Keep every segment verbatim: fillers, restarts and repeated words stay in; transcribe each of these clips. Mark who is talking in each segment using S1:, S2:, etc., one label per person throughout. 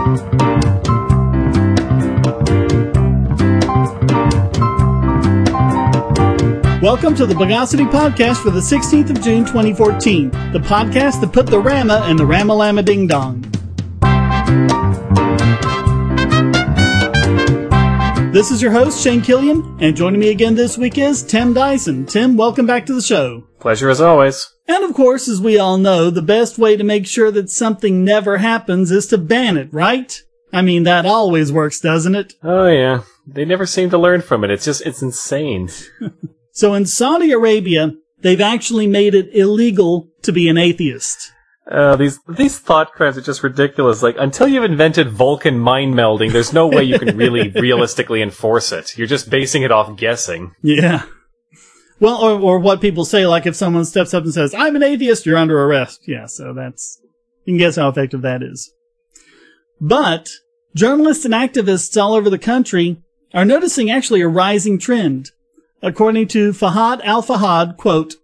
S1: Welcome to the Bogosity Podcast for the sixteenth of June, twenty fourteen. The podcast that put the Rama in the Rama-Lama Ding Dong. This is your host, Shane Killian, and joining me again this week is Tim Dyson. Tim, welcome back to the show.
S2: Pleasure as always.
S1: And of course, as we all know, the best way to make sure that something never happens is to ban it, right? I mean, that always works, doesn't it?
S2: Oh yeah. They never seem to learn from it. It's just, it's insane.
S1: So in Saudi Arabia, they've actually made it illegal to be an atheist.
S2: Uh, these these thought crimes are just ridiculous. Like, until you've invented Vulcan mind melding, there's no way you can really realistically enforce it. You're just basing it off guessing.
S1: Yeah. Well, or, or what people say, like if someone steps up and says, I'm an atheist, you're under arrest. Yeah, so that's, you can guess how effective that is. But journalists and activists all over the country are noticing actually a rising trend. According to Fahad Al-Fahad, quote,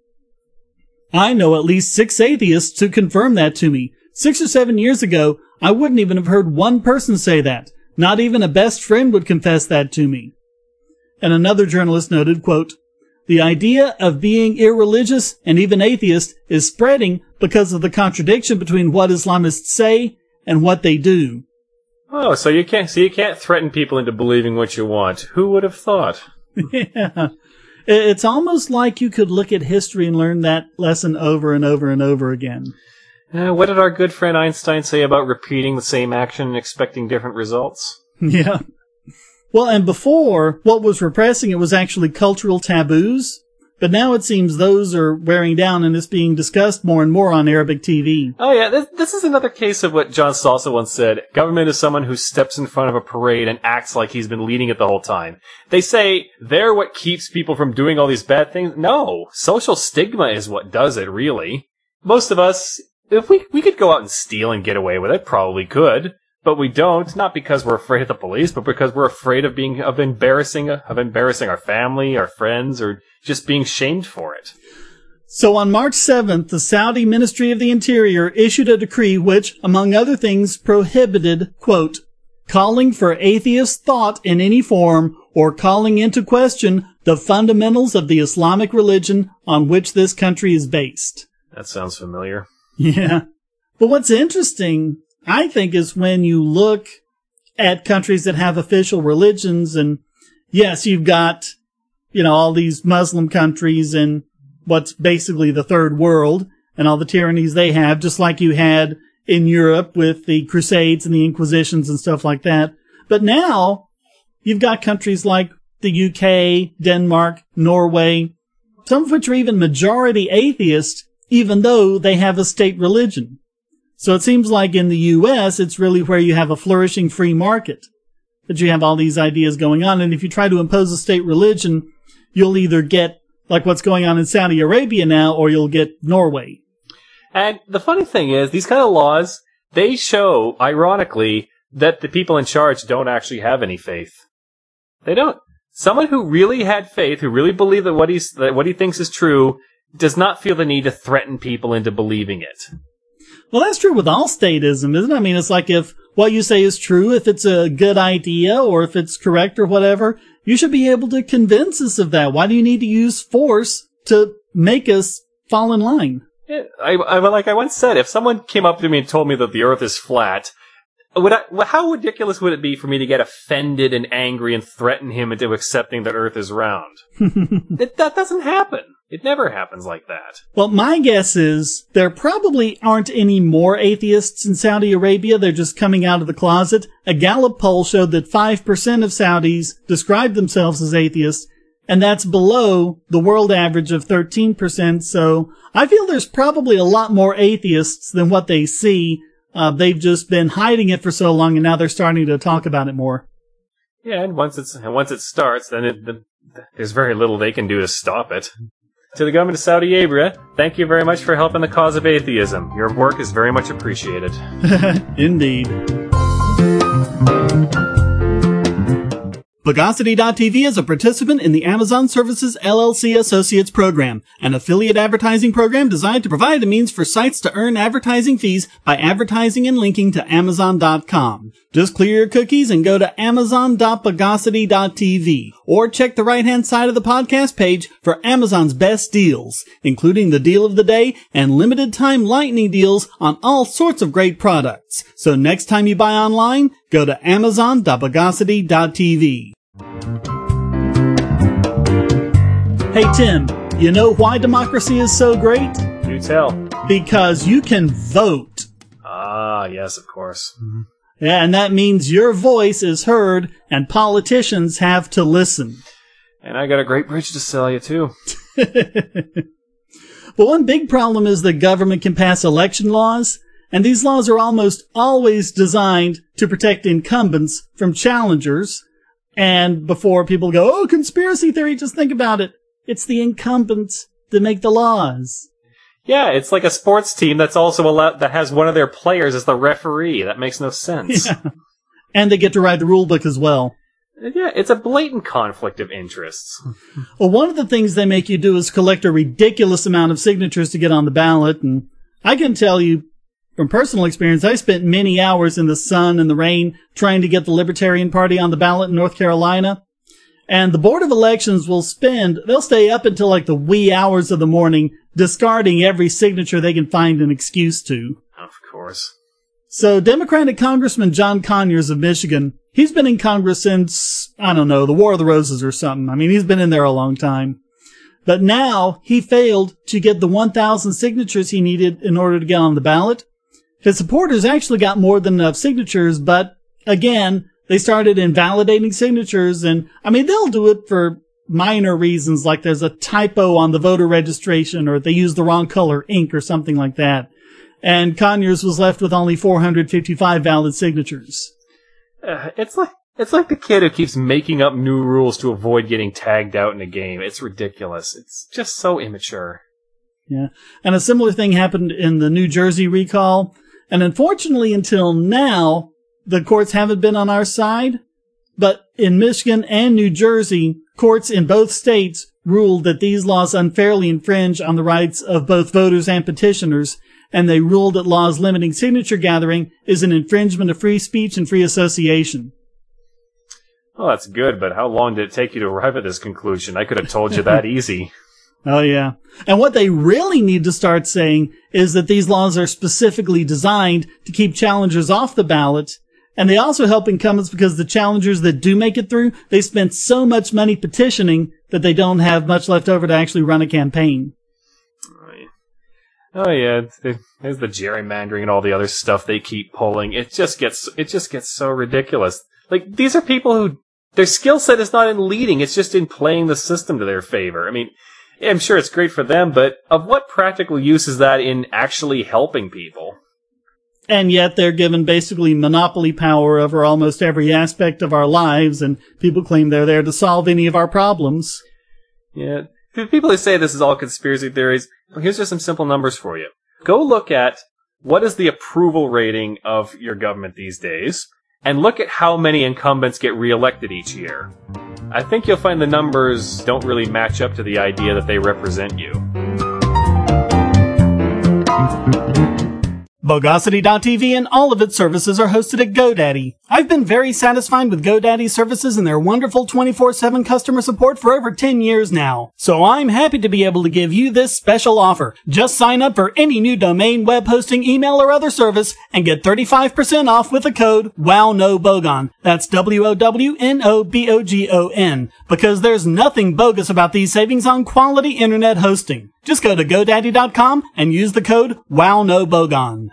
S1: I know at least six atheists who confirm that to me. Six or seven years ago, I wouldn't even have heard one person say that. Not even a best friend would confess that to me. And another journalist noted, quote, the idea of being irreligious and even atheist is spreading because of the contradiction between what Islamists say and what they do.
S2: Oh, so you can't, so you can't threaten people into believing what you want. Who would have thought?
S1: Yeah. It's almost like you could look at history and learn that lesson over and over and over again.
S2: Uh, what did our good friend Einstein say about repeating the same action and expecting different results?
S1: Yeah. Well, and before, what was repressing it was actually cultural taboos. But now it seems those are wearing down and it's being discussed more and more on Arabic T V.
S2: Oh yeah, this, this is another case of what John Salsa once said. Government is someone who steps in front of a parade and acts like he's been leading it the whole time. They say they're what keeps people from doing all these bad things. No, social stigma is what does it, really. Most of us, if we, we could go out and steal and get away with it, probably could. But we don't, not because we're afraid of the police, but because we're afraid of being, of embarrassing, of embarrassing our family, our friends, or just being shamed for it.
S1: So on March seventh, the Saudi Ministry of the Interior issued a decree which, among other things, prohibited, quote, calling for atheist thought in any form or calling into question the fundamentals of the Islamic religion on which this country is based.
S2: That sounds familiar.
S1: Yeah. But what's interesting, I think, is when you look at countries that have official religions, and yes, you've got, you know, all these Muslim countries and what's basically the third world and all the tyrannies they have, just like you had in Europe with the Crusades and the Inquisitions and stuff like that. But now you've got countries like the U K, Denmark, Norway, some of which are even majority atheist, even though they have a state religion. So it seems like in the U S, it's really where you have a flourishing free market, that you have all these ideas going on. And if you try to impose a state religion, you'll either get like what's going on in Saudi Arabia now, or you'll get Norway.
S2: And the funny thing is, these kind of laws, they show, ironically, that the people in charge don't actually have any faith. They don't. Someone who really had faith, who really believed that what he's, that what he thinks is true, does not feel the need to threaten people into believing it.
S1: Well, that's true with all statism, isn't it? I mean, it's like if what you say is true, if it's a good idea or if it's correct or whatever, you should be able to convince us of that. Why do you need to use force to make us fall in line?
S2: Yeah, I, I, like I once said, if someone came up to me and told me that the earth is flat, would I, how ridiculous would it be for me to get offended and angry and threaten him into accepting that earth is round? it, that doesn't happen. It never happens like that.
S1: Well, my guess is there probably aren't any more atheists in Saudi Arabia. They're just coming out of the closet. A Gallup poll showed that five percent of Saudis described themselves as atheists, and that's below the world average of thirteen percent. So I feel there's probably a lot more atheists than what they see. Uh, they've just been hiding it for so long, and now they're starting to talk about it more.
S2: Yeah, and once it's and once it starts, then it, the, there's very little they can do to stop it. To the government of Saudi Arabia, thank you very much for helping the cause of atheism. Your work is very much appreciated.
S1: Indeed. Bogosity dot T V is a participant in the Amazon Services L L C Associates Program, an affiliate advertising program designed to provide a means for sites to earn advertising fees by advertising and linking to Amazon dot com. Just clear your cookies and go to Amazon dot Bogosity dot T V, or check the right-hand side of the podcast page for Amazon's best deals, including the deal of the day and limited-time lightning deals on all sorts of great products. So next time you buy online, go to Amazon dot Bogosity dot T V. Hey Tim, you know why democracy is so great?
S2: Do tell.
S1: Because you can vote.
S2: Ah, yes, of course.
S1: Mm-hmm. Yeah, and that means your voice is heard and politicians have to listen.
S2: And I got a great bridge to sell you, too.
S1: But one big problem is the government can pass election laws, and these laws are almost always designed to protect incumbents from challengers. And before people go, oh, conspiracy theory, just think about it. It's the incumbents that make the laws.
S2: Yeah, it's like a sports team that's also allowed, that has one of their players as the referee. That makes no sense.
S1: Yeah. And they get to write the rule book as well.
S2: Yeah, it's a blatant conflict of interests.
S1: Well, one of the things they make you do is collect a ridiculous amount of signatures to get on the ballot. And I can tell you from personal experience, I spent many hours in the sun and the rain trying to get the Libertarian Party on the ballot in North Carolina. And the Board of Elections will spend, they'll stay up until like the wee hours of the morning discarding every signature they can find an excuse to.
S2: Of course.
S1: So Democratic Congressman John Conyers of Michigan, he's been in Congress since, I don't know, the War of the Roses or something. I mean, he's been in there a long time. But now he failed to get the one thousand signatures he needed in order to get on the ballot. His supporters actually got more than enough signatures, but again, they started invalidating signatures, and I mean, they'll do it for minor reasons, like there's a typo on the voter registration, or they use the wrong color ink or something like that. And Conyers was left with only four hundred fifty-five valid signatures.
S2: Uh, it's like it's like the kid who keeps making up new rules to avoid getting tagged out in a game. It's ridiculous. It's just so immature.
S1: Yeah, and a similar thing happened in the New Jersey recall. And unfortunately, until now, the courts haven't been on our side. But in Michigan and New Jersey, courts in both states ruled that these laws unfairly infringe on the rights of both voters and petitioners. And they ruled that laws limiting signature gathering is an infringement of free speech and free association.
S2: Oh, that's good, but how long did it take you to arrive at this conclusion? I could have told you that easy.
S1: Oh, yeah. And what they really need to start saying is that these laws are specifically designed to keep challengers off the ballot. And they also help incumbents because the challengers that do make it through, they spent so much money petitioning that they don't have much left over to actually run a campaign.
S2: Oh yeah, there's the gerrymandering and all the other stuff they keep pulling. It just gets, it just gets so ridiculous. Like, these are people who, their skill set is not in leading, it's just in playing the system to their favor. I mean, I'm sure it's great for them, but of what practical use is that in actually helping people?
S1: And yet they're given basically monopoly power over almost every aspect of our lives, and people claim they're there to solve any of our problems.
S2: Yeah. The people who say this is all conspiracy theories, well, here's just some simple numbers for you. Go look at what is the approval rating of your government these days, and look at how many incumbents get reelected each year. I think you'll find the numbers don't really match up to the idea that they represent you.
S1: Bogosity dot T V and all of its services are hosted at GoDaddy. I've been very satisfied with GoDaddy's services and their wonderful twenty-four seven customer support for over ten years now. So I'm happy to be able to give you this special offer. Just sign up for any new domain, web hosting, email, or other service and get thirty-five percent off with the code WOWNOBOGON. That's W O W N O B O G O N. Because there's nothing bogus about these savings on quality internet hosting. Just go to GoDaddy dot com and use the code WOWNOBOGON.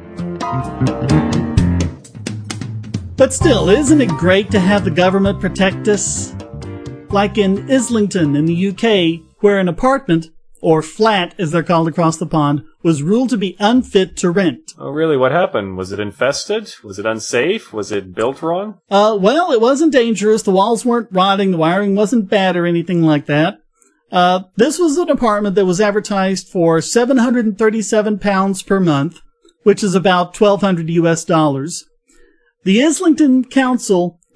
S1: But still, isn't it great to have the government protect us? Like in Islington in the U K, where an apartment, or flat as they're called across the pond, was ruled to be unfit to rent.
S2: Oh, really? What happened? Was it infested? Was it unsafe? Was it built wrong?
S1: Uh, well, it wasn't dangerous. The walls weren't rotting. The wiring wasn't bad or anything like that. Uh, this was an apartment that was advertised for seven hundred thirty-seven pounds per month, which is about twelve hundred U S dollars. The Islington Council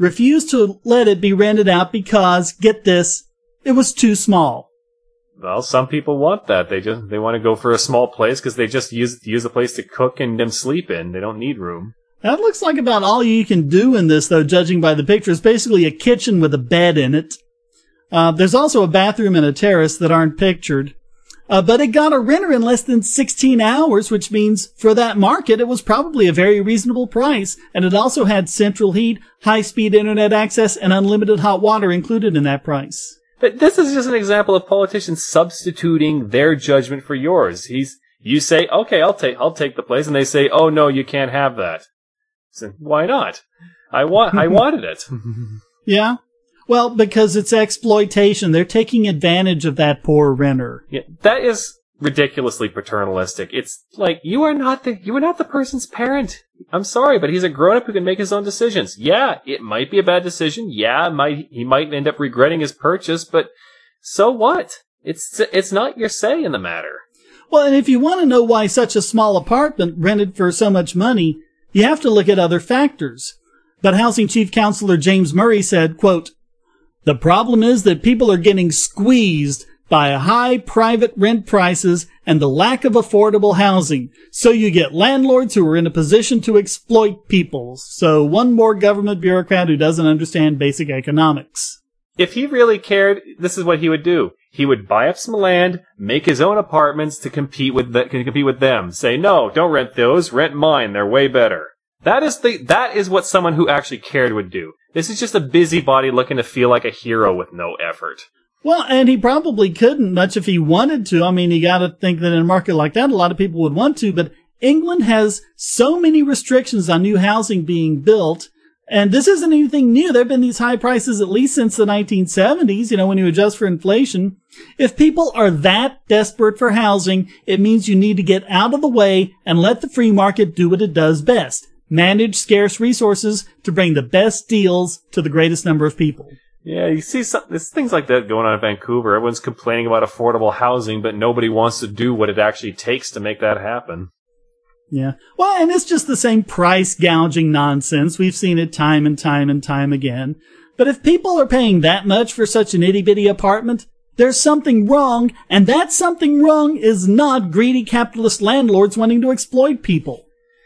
S1: refused to let it be rented out because, get this, it was too small.
S2: Well, some people want that. They just they want to go for a small place because they just use use a place to cook and them sleep in. They don't need room.
S1: That looks like about all you can do in this, though, judging by the picture. It's basically a kitchen with a bed in it. Uh, there's also a bathroom and a terrace that aren't pictured. Uh, but it got a renter in less than sixteen hours, which means for that market, it was probably a very reasonable price. And it also had central heat, high-speed internet access, and unlimited hot water included in that price.
S2: But this is just an example of politicians substituting their judgment for yours. He's, you say, okay, I'll take, I'll take the place. And they say, oh no, you can't have that. So, why not? I want, I wanted it.
S1: Yeah. Well, because it's exploitation. They're taking advantage of that poor renter.
S2: Yeah, that is ridiculously paternalistic. It's like, you are not the, you are not the person's parent. I'm sorry, but he's a grown-up who can make his own decisions. Yeah, it might be a bad decision. Yeah, it might, he might end up regretting his purchase, but so what? It's, it's not your say in the matter.
S1: Well, and if you want to know why such a small apartment rented for so much money, you have to look at other factors. But Housing Chief Counselor James Murray said, quote, "The problem is that people are getting squeezed by high private rent prices and the lack of affordable housing. So you get landlords who are in a position to exploit people. So one more government bureaucrat who doesn't understand basic economics."
S2: If he really cared, this is what he would do. He would buy up some land, make his own apartments to compete with the, to compete with them. Say, no, don't rent those, rent mine, they're way better. That is the, that is what someone who actually cared would do. This is just a busybody looking to feel like a hero with no effort.
S1: Well, and he probably couldn't much if he wanted to. I mean, you gotta think that in a market like that, a lot of people would want to, but England has so many restrictions on new housing being built, and this isn't anything new. There have been these high prices at least since the nineteen seventies, you know, when you adjust for inflation. If people are that desperate for housing, it means you need to get out of the way and let the free market do what it does best. Manage scarce resources to bring the best deals to the greatest number of people.
S2: Yeah, you see some, there's things like that going on in Vancouver. Everyone's complaining about affordable housing, but nobody wants to do what it actually takes to make that happen.
S1: Yeah. Well, and it's just the same price gouging nonsense. We've seen it time and time and time again. But if people are paying that much for such an itty-bitty apartment, there's something wrong, and that something wrong is not greedy capitalist landlords wanting to exploit people.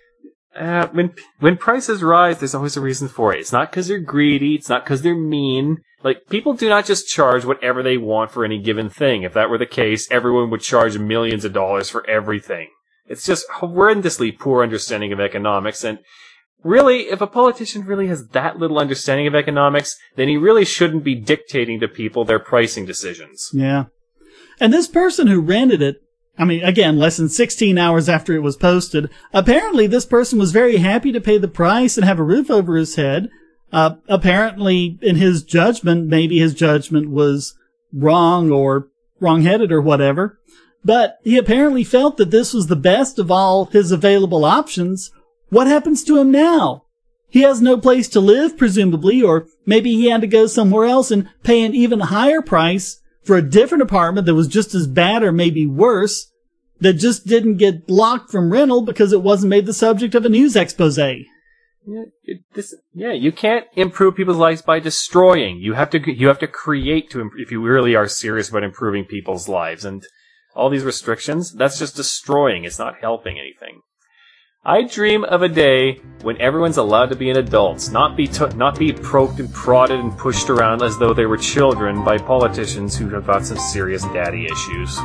S2: Uh, when when prices rise, there's always a reason for it. It's not because they're greedy. It's not because they're mean. Like, people do not just charge whatever they want for any given thing. If that were the case, everyone would charge millions of dollars for everything. It's just horrendously poor understanding of economics. And really, if a politician really has that little understanding of economics, then he really shouldn't be dictating to people their pricing decisions.
S1: Yeah. And this person who rented it, I mean, again, less than sixteen hours after it was posted, apparently this person was very happy to pay the price and have a roof over his head. Uh, apparently, in his judgment, maybe his judgment was wrong or wrong-headed or whatever, but he apparently felt that this was the best of all his available options. What happens to him now? He has no place to live, presumably, or maybe he had to go somewhere else and pay an even higher price for a different apartment that was just as bad or maybe worse, that just didn't get blocked from rental because it wasn't made the subject of a news expose.
S2: Yeah, it, this, yeah, you can't improve people's lives by destroying. You have to, you have to create to, if you really are serious about improving people's lives. And all these restrictions, that's just destroying. It's not helping anything. I dream of a day when everyone's allowed to be an adult, not be t- not be poked and prodded and pushed around as though they were children by politicians who have got some serious daddy issues.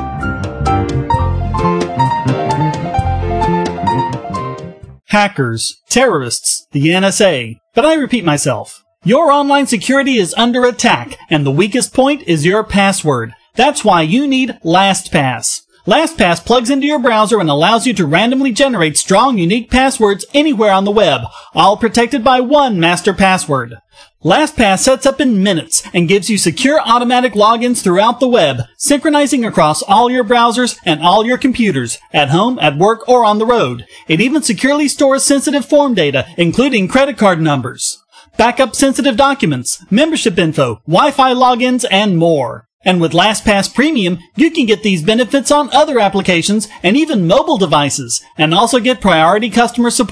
S1: Hackers, terrorists, the N S A. But I repeat myself. Your online security is under attack, and the weakest point is your password. That's why you need LastPass. LastPass plugs into your browser and allows you to randomly generate strong, unique passwords anywhere on the web, all protected by one master password. LastPass sets up in minutes and gives you secure automatic logins throughout the web, synchronizing across all your browsers and all your computers, at home, at work, or on the road. It even securely stores sensitive form data, including credit card numbers, backup sensitive documents, membership info, Wi-Fi logins, and more. And with LastPass Premium, you can get these benefits on other applications and even mobile devices, and also get priority customer support.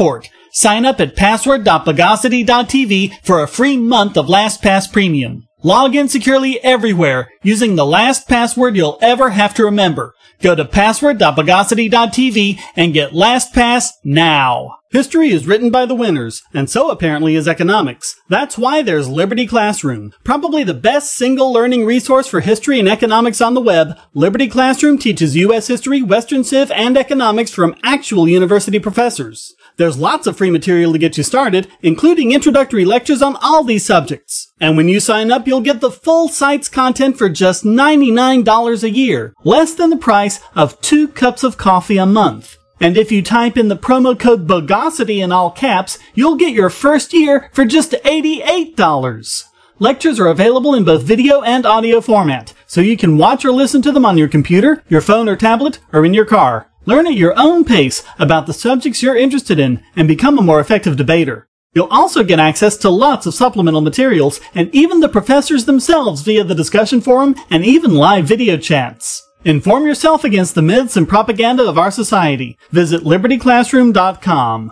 S1: Sign up at password dot bogosity dot t v for a free month of LastPass Premium. Log in securely everywhere using the last password you'll ever have to remember. Go to password dot bogosity dot t v and get LastPass now. History is written by the winners, and so apparently is economics. That's why there's Liberty Classroom. Probably the best single learning resource for history and economics on the web, Liberty Classroom teaches U S history, Western Civ, and economics from actual university professors. There's lots of free material to get you started, including introductory lectures on all these subjects. And when you sign up, you'll get the full site's content for just ninety-nine dollars a year, less than the price of two cups of coffee a month. And if you type in the promo code BOGOSITY in all caps, you'll get your first year for just eighty-eight dollars. Lectures are available in both video and audio format, so you can watch or listen to them on your computer, your phone or tablet, or in your car. Learn at your own pace about the subjects you're interested in and become a more effective debater. You'll also get access to lots of supplemental materials and even the professors themselves via the discussion forum and even live video chats. Inform yourself against the myths and propaganda of our society. Visit liberty classroom dot com.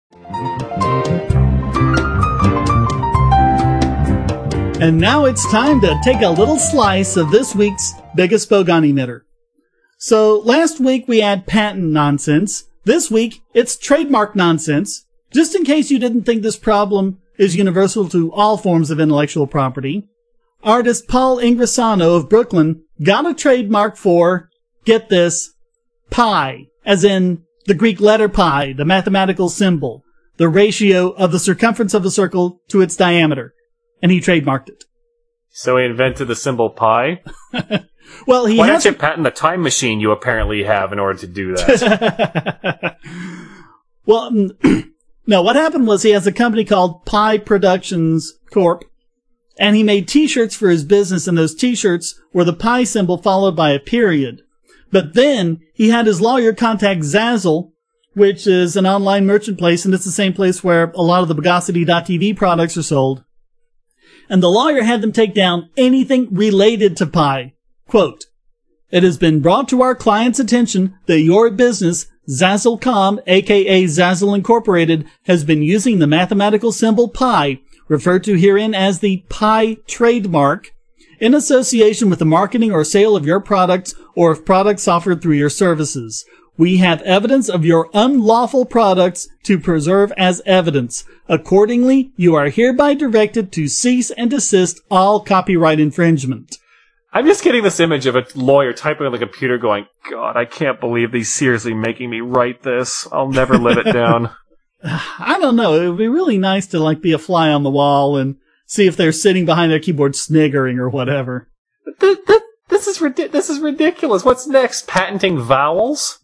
S1: And now it's time to take a little slice of this week's biggest bogon emitter. So last week we had patent nonsense. This week it's trademark nonsense. Just in case you didn't think this problem is universal to all forms of intellectual property, artist Paul Ingressano of Brooklyn got a trademark for, get this, pi, as in the Greek letter pi, the mathematical symbol, the ratio of the circumference of a circle to its diameter. And he trademarked it.
S2: So he invented the symbol pi?
S1: Well, he
S2: Why
S1: has
S2: don't you patent the time machine you apparently have in order to do that?
S1: Well, no, what happened was he has a company called Pi Productions Corp, and he made t-shirts for his business, and those t-shirts were the pi symbol followed by a period. But then he had his lawyer contact Zazzle, which is an online merchant place, and it's the same place where a lot of the bogosity dot t v products are sold. And the lawyer had them take down anything related to pi. Quote, "It has been brought to our client's attention that your business, Zazzle dot com, aka Zazzle Incorporated, has been using the mathematical symbol pi, referred to herein as the pi trademark, in association with the marketing or sale of your products or of products offered through your services. We have evidence of your unlawful products to preserve as evidence. Accordingly, you are hereby directed to cease and desist all copyright infringement."
S2: I'm just getting this image of a lawyer typing on the computer going, God, I can't believe they're seriously making me write this. I'll never live it down.
S1: I don't know. It would be really nice to like be a fly on the wall and see if they're sitting behind their keyboard sniggering or whatever.
S2: Th- th- this is rid- this is ridiculous. What's next? Patenting vowels?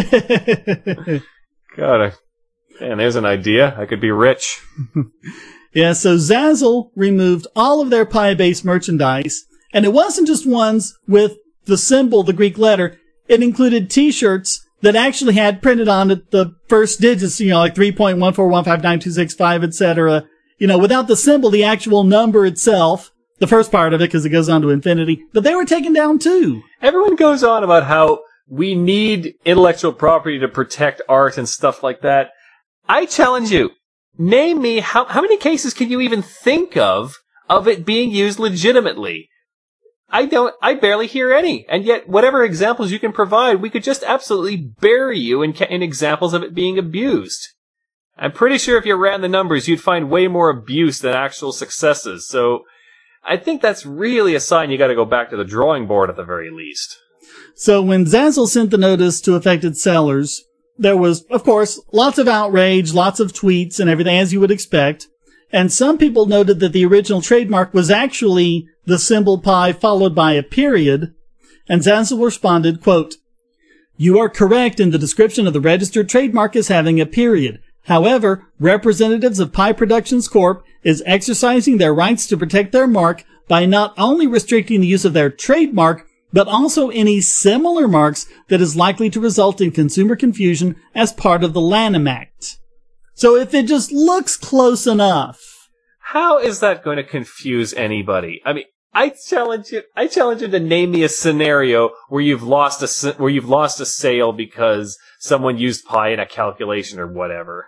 S2: God, I- man, there's an idea. I could be rich.
S1: Yeah, so Zazzle removed all of their pi-based merchandise, and it wasn't just ones with the symbol, the Greek letter. It included t-shirts that actually had printed on it the first digits, you know, like three point one four one five nine two six five, et cetera. You know, without the symbol, the actual number itself, the first part of it, because it goes on to infinity. But they were taken down too.
S2: Everyone goes on about how we need intellectual property to protect art and stuff like that. I challenge you. Name me, how, how many cases can you even think of of it being used legitimately? I don't, I barely hear any. And yet, whatever examples you can provide, we could just absolutely bury you in, in examples of it being abused. I'm pretty sure if you ran the numbers, you'd find way more abuse than actual successes. So, I think that's really a sign you gotta go back to the drawing board at the very least.
S1: So when Zazzle sent the notice to affected sellers, there was, of course, lots of outrage, lots of tweets and everything, as you would expect. And some people noted that the original trademark was actually the symbol pi followed by a period. And Zazzle responded, quote, "You are correct in the description of the registered trademark as having a period. However, representatives of Pi Productions Corp is exercising their rights to protect their mark by not only restricting the use of their trademark, but also any similar marks that is likely to result in consumer confusion as part of the Lanham Act." So if it just looks close enough.
S2: How is that going to confuse anybody? I mean, I challenge you. I challenge you to name me a scenario where you've lost a where you've lost a sale because someone used pi in a calculation or whatever.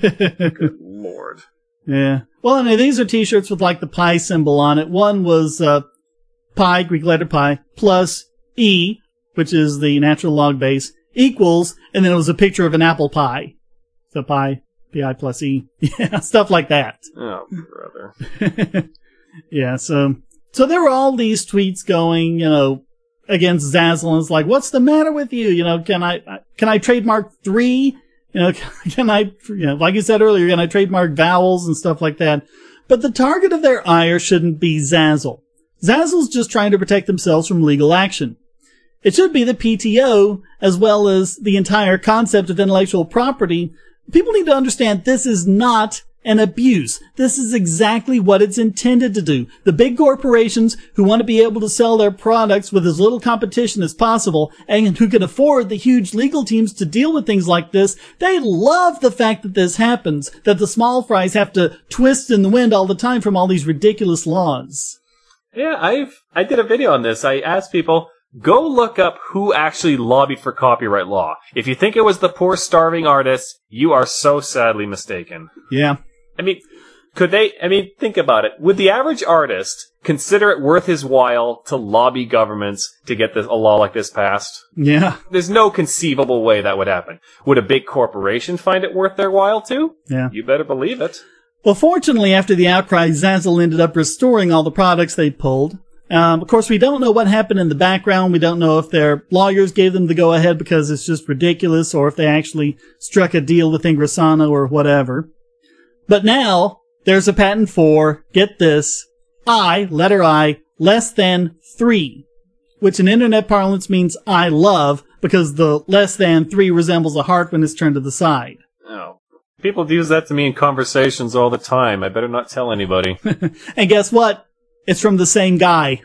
S2: Good Lord.
S1: Yeah. Well, I mean, these are T-shirts with like the pi symbol on it. One was uh, pi, Greek letter pi, plus e, which is the natural log base, equals, and then it was a picture of an apple pie. So pi, pi plus e, yeah, stuff like that.
S2: Oh, brother.
S1: Yeah. So. So there were all these tweets going, you know, against Zazzle, and it's like, what's the matter with you? You know, can I, can I trademark three? You know, can I, you know, like you said earlier, can I trademark vowels and stuff like that? But the target of their ire shouldn't be Zazzle. Zazzle's just trying to protect themselves from legal action. It should be the P T O, as well as the entire concept of intellectual property. People need to understand this is not an abuse. This is exactly what it's intended to do. The big corporations who want to be able to sell their products with as little competition as possible and who can afford the huge legal teams to deal with things like this, they love the fact that this happens, that the small fries have to twist in the wind all the time from all these ridiculous laws.
S2: Yeah, I've I did a video on this. I asked people, go look up who actually lobbied for copyright law. If you think it was the poor starving artists, you are so sadly mistaken.
S1: Yeah.
S2: I mean, could they, I mean, think about it. Would the average artist consider it worth his while to lobby governments to get this, a law like this passed?
S1: Yeah.
S2: There's no conceivable way that would happen. Would a big corporation find it worth their while to?
S1: Yeah.
S2: You better believe it.
S1: Well, fortunately, after the outcry, Zazzle ended up restoring all the products they pulled. Um, of course, we don't know what happened in the background. We don't know if their lawyers gave them the go-ahead because it's just ridiculous, or if they actually struck a deal with Ingressano or whatever. But now, there's a patent for, get this, I, letter I, less than three, which in internet parlance means I love, because the less than three resembles a heart when it's turned to the side.
S2: Oh. People use that to me in conversations all the time. I better not tell anybody.
S1: And guess what? It's from the same guy.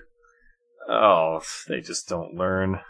S2: Oh, they just don't learn.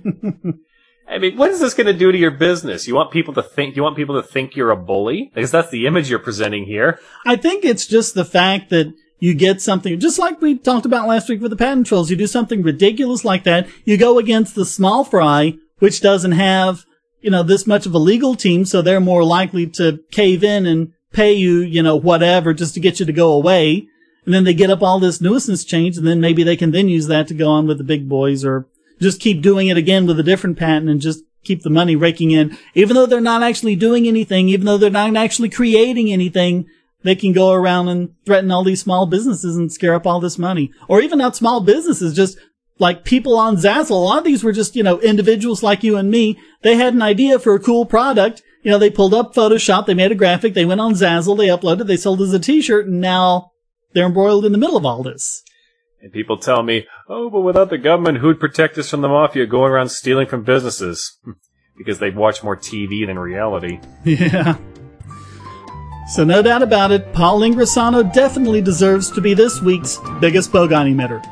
S2: I mean, what is this going to do to your business? You want people to think, you want people to think you're a bully? Because that's the image you're presenting here.
S1: I think it's just the fact that you get something, just like we talked about last week with the patent trolls, you do something ridiculous like that, you go against the small fry, which doesn't have, you know, this much of a legal team, so they're more likely to cave in and pay you, you know, whatever, just to get you to go away. And then they get up all this nuisance change, and then maybe they can then use that to go on with the big boys, or just keep doing it again with a different patent and just keep the money raking in. Even though they're not actually doing anything, even though they're not actually creating anything, they can go around and threaten all these small businesses and scare up all this money. Or even not small businesses, just like people on Zazzle. A lot of these were just, you know, individuals like you and me. They had an idea for a cool product. You know, they pulled up Photoshop, they made a graphic, they went on Zazzle, they uploaded, they sold it as a t-shirt, and now they're embroiled in the middle of all this.
S2: And people tell me, oh, but without the government, who'd protect us from the mafia going around stealing from businesses? Because they watch more T V than reality.
S1: Yeah. So no doubt about it, Paul Ingressano definitely deserves to be this week's biggest bogon emitter.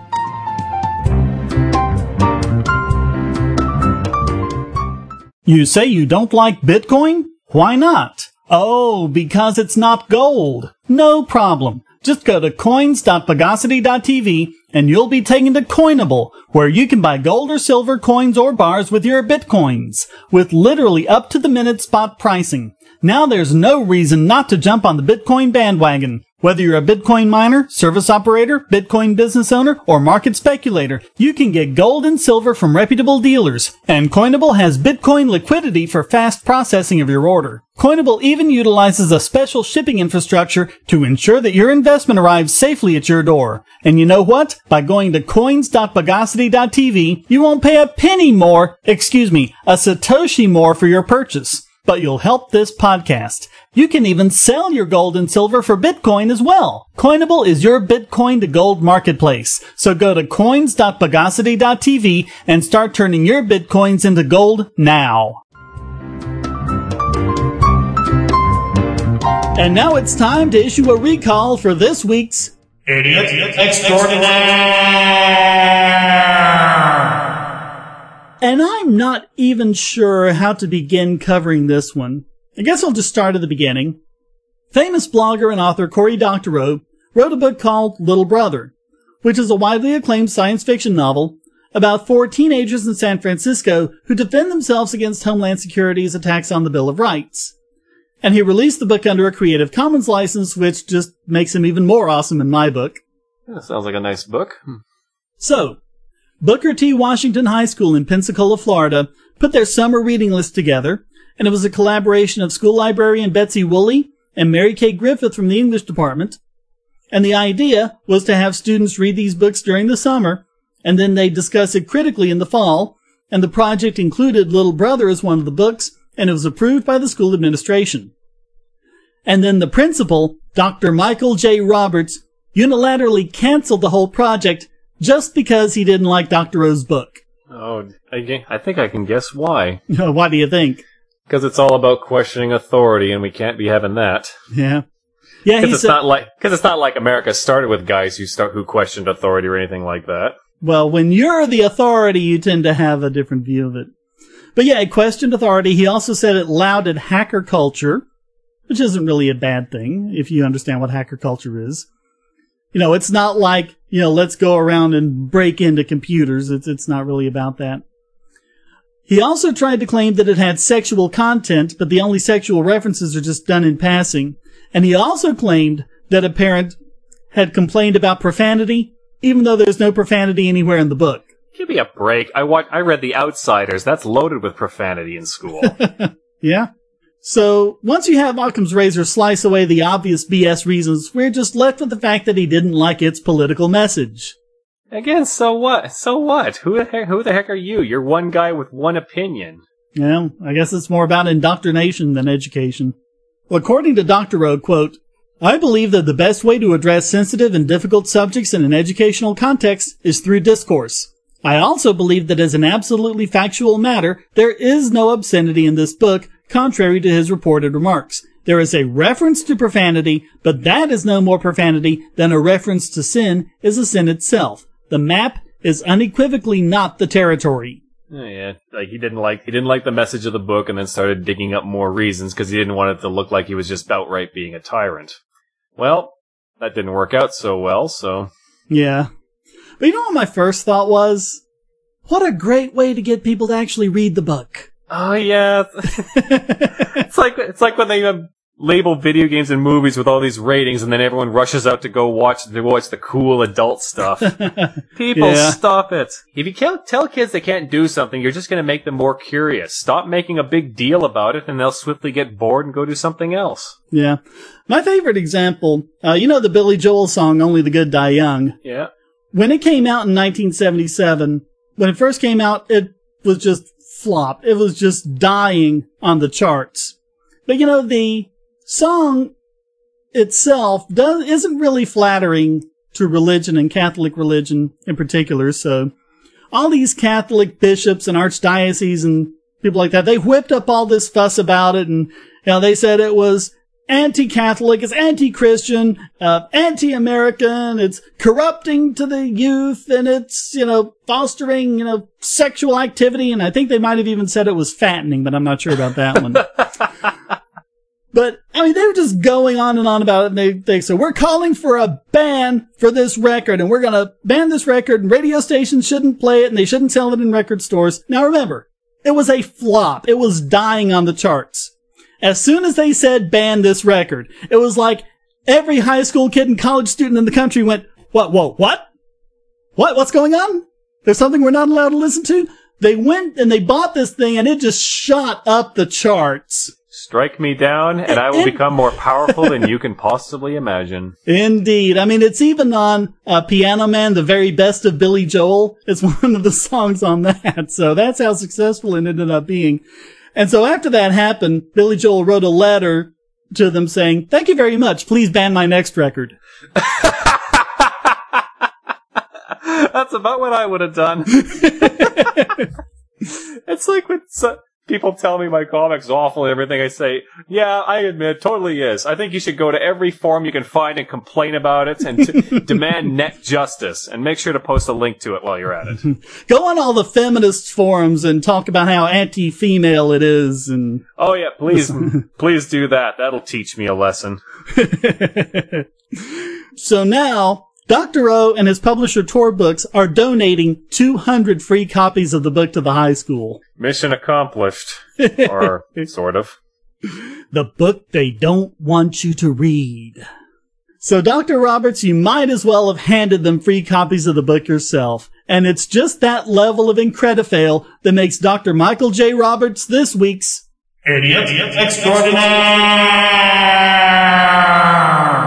S1: You say you don't like Bitcoin? Why not? Oh, because it's not gold. No problem. Just go to coins dot pagosity dot t v and you'll be taken to Coinable, where you can buy gold or silver coins or bars with your Bitcoins, with literally up-to-the-minute spot pricing. Now there's no reason not to jump on the Bitcoin bandwagon. Whether you're a Bitcoin miner, service operator, Bitcoin business owner, or market speculator, you can get gold and silver from reputable dealers. And Coinable has Bitcoin liquidity for fast processing of your order. Coinable even utilizes a special shipping infrastructure to ensure that your investment arrives safely at your door. And you know what? By going to coins dot pagosity dot t v, you won't pay a penny more, excuse me, a Satoshi more for your purchase. But you'll help this podcast. You can even sell your gold and silver for Bitcoin as well. Coinable is your Bitcoin to gold marketplace. So go to coins dot pagosity dot t v and start turning your Bitcoins into gold now. And now it's time to issue a recall for this week's Idiot Extraordinaire! And I'm not even sure how to begin covering this one. I guess I'll just start at the beginning. Famous blogger and author Cory Doctorow wrote a book called Little Brother. which is a widely acclaimed science fiction novel about four teenagers in San Francisco who defend themselves against Homeland Security's attacks on the Bill of Rights. And he released the book under a Creative Commons license, which just makes him even more awesome in my book.
S2: That sounds like a nice book.
S1: So, Booker T. Washington High School in Pensacola, Florida, put their summer reading list together, and it was a collaboration of school librarian Betsy Woolley and Mary Kay Griffith from the English department. And the idea was to have students read these books during the summer, and then they discuss it critically in the fall, and the project included Little Brother as one of the books, and it was approved by the school administration. And then the principal, Doctor Michael J. Roberts, unilaterally canceled the whole project just because he didn't like Doctor O's book.
S2: Oh, I, I think I can guess why.
S1: Why do you think?
S2: Because it's all about questioning authority, and we can't be having that.
S1: Yeah. Yeah,
S2: Because
S1: he
S2: it's
S1: said,
S2: not like because it's not like America started with guys who start who questioned authority or anything like that.
S1: well, when you're the authority, you tend to have a different view of it. But yeah, it questioned authority. He also said it lauded hacker culture, which isn't really a bad thing if you understand what hacker culture is. You know, it's not like, you know, let's go around and break into computers. It's, it's not really about that. He also tried to claim that it had sexual content, but the only sexual references are just done in passing. And he also claimed that a parent had complained about profanity, even though there's no profanity anywhere in the book.
S2: Give me a break. I watch, I read The Outsiders. That's loaded with profanity in school.
S1: Yeah. So, once you have Occam's razor slice away the obvious B S reasons, we're just left with the fact that he didn't like its political message.
S2: Again, so what? So what? Who the heck, who the heck are you? You're one guy with one opinion.
S1: Well, I guess it's more about indoctrination than education. Well, according to Doctor O, quote, I believe that the best way to address sensitive and difficult subjects in an educational context is through discourse. I also believe that as an absolutely factual matter, there is no obscenity in this book, contrary to his reported remarks. There is a reference to profanity, but that is no more profanity than a reference to sin is a sin itself. The map is unequivocally not the territory.
S2: Oh, yeah, like he didn't like he didn't like the message of the book, and then started digging up more reasons because he didn't want it to look like he was just outright being a tyrant. Well, that didn't work out so well. So
S1: yeah, but you know what my first thought was? What a great way to get people to actually read the book.
S2: Oh yeah, it's like it's like when they um, label video games and movies with all these ratings, and then everyone rushes out to go watch to watch the cool adult stuff. People,
S1: Yeah.
S2: stop it! If you can't tell kids they can't do something, you're just going to make them more curious. Stop making a big deal about it, and they'll swiftly get bored and go do something else.
S1: Yeah. My favorite example, uh, you know the Billy Joel song, Only the Good Die Young?
S2: Yeah.
S1: When it came out in nineteen seventy-seven, when it first came out, it was just flop. It was just dying on the charts. But you know, the song itself does, isn't really flattering to religion and Catholic religion in particular. So all these Catholic bishops and archdioceses and people like that, they whipped up all this fuss about it, and you know, they said it was anti-Catholic, it's anti-Christian, uh, anti-American, it's corrupting to the youth, and it's, you know, fostering, you know, sexual activity, and I think they might have even said it was fattening, but I'm not sure about that one. But, I mean, they were just going on and on about it, and they, they said, we're calling for a ban for this record, and we're gonna ban this record, and radio stations shouldn't play it, and they shouldn't sell it in record stores. Now remember, it was a flop. It was dying on the charts. As soon as they said ban this record, it was like every high school kid and college student in the country went, what, whoa, what? What, what's going on? There's something we're not allowed to listen to? They went and they bought this thing, and it just shot up the charts.
S2: Strike me down, and I will
S1: And-
S2: become more powerful than you can possibly imagine.
S1: Indeed. I mean, it's even on uh, Piano Man, the very best of Billy Joel. It's one of the songs on that. So that's how successful it ended up being. And so after that happened, Billy Joel wrote a letter to them saying, thank you very much. Please ban my next record.
S2: That's about what I would have done. It's like when so- people tell me my comic's awful and everything, I say, yeah, I admit, it totally is. I think you should go to every forum you can find and complain about it and t- demand net justice. And make sure to post a link to it while you're at it.
S1: Go on all the feminist forums and talk about how anti-female it is. And
S2: Oh yeah, please, please do that. That'll teach me a lesson.
S1: so now, Doctor O and his publisher Tor Books are donating two hundred free copies of the book to the high school.
S2: Mission accomplished. Or sort of.
S1: The book they don't want you to read. So, Doctor Roberts, you might as well have handed them free copies of the book yourself. And it's just that level of incredifail that makes Doctor Michael J. Roberts this week's Idiot Extraordinaire!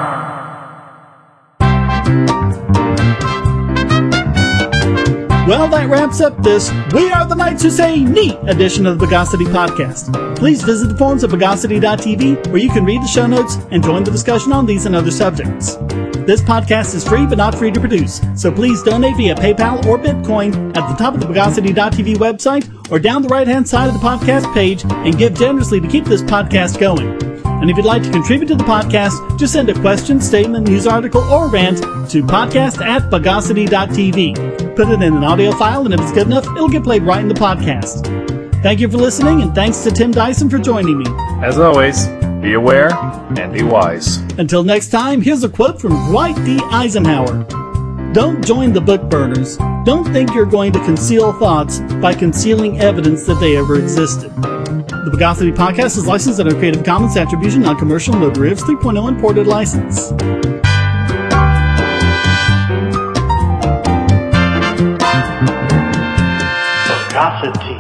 S1: Well, that wraps up this We Are the Knights Who Say Neat edition of the Bogosity Podcast. Please visit the forums at bogosity dot t v where you can read the show notes and join the discussion on these and other subjects. This podcast is free but not free to produce, so please donate via PayPal or Bitcoin at the top of the bogosity dot t v website or down the right-hand side of the podcast page and give generously to keep this podcast going. And if you'd like to contribute to the podcast, just send a question, statement, news article, or rant to podcast at bogosity dot t v. Put it in an audio file, and if it's good enough, it'll get played right in the podcast. Thank you for listening, and thanks to Tim Dyson for joining me.
S2: As always, be aware and be wise.
S1: Until next time, here's a quote from Dwight D. Eisenhower. Don't join the book burners. Don't think you're going to conceal thoughts by concealing evidence that they ever existed. The Bogosity Podcast is licensed under Creative Commons Attribution Non-Commercial No Derivatives three point oh Imported License. Bogosity.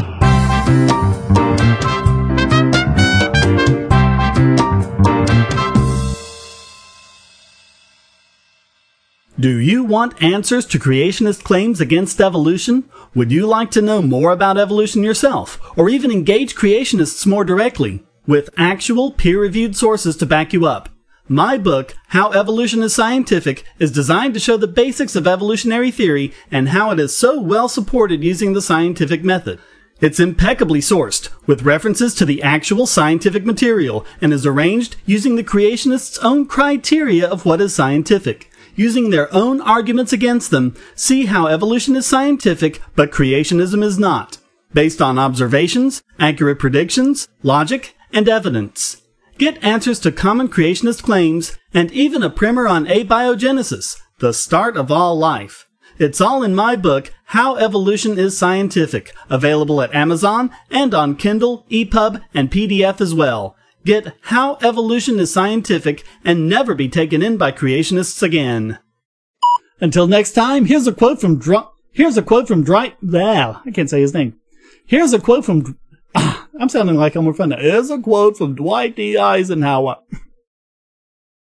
S1: Do you want answers to creationist claims against evolution? Would you like to know more about evolution yourself, or even engage creationists more directly, with actual peer-reviewed sources to back you up? My book, How Evolution is Scientific, is designed to show the basics of evolutionary theory and how it is so well supported using the scientific method. It's impeccably sourced, with references to the actual scientific material, and is arranged using the creationists' own criteria of what is scientific. Using their own arguments against them, see how evolution is scientific, but creationism is not, based on observations, accurate predictions, logic, and evidence. Get answers to common creationist claims, and even a primer on abiogenesis, the start of all life. It's all in my book, How Evolution is Scientific, available at Amazon and on Kindle, E P U B, and P D F as well. Get How Evolution is Scientific and never be taken in by creationists again. Until next time, here's a quote from Dr- here's a quote from Dwight. Ah, I can't say his name. Here's a quote from. Ah, I'm sounding like I'm in front of. Here's a quote from Dwight D. Eisenhower.